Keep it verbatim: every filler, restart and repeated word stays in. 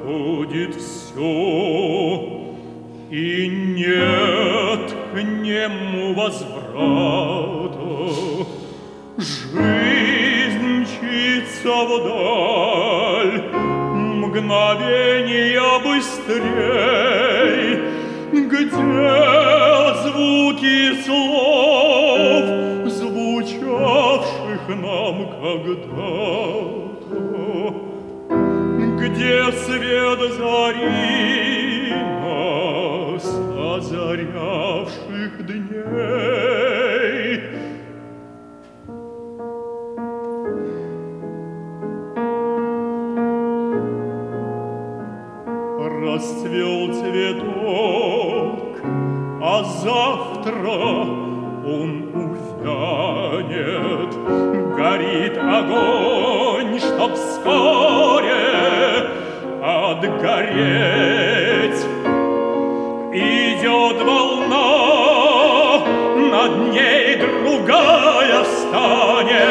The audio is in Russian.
проходит все, и нет к нему возврата. Жизнь мчится вдаль, мгновения быстрей, где звуки слов, звучавших нам когда-то, где свет зари нас, озарявших дней. Расцвел цветок, а завтра он увянет. Горит огонь, чтоб вскоре отгореть. Идет волна, над ней другая встанет.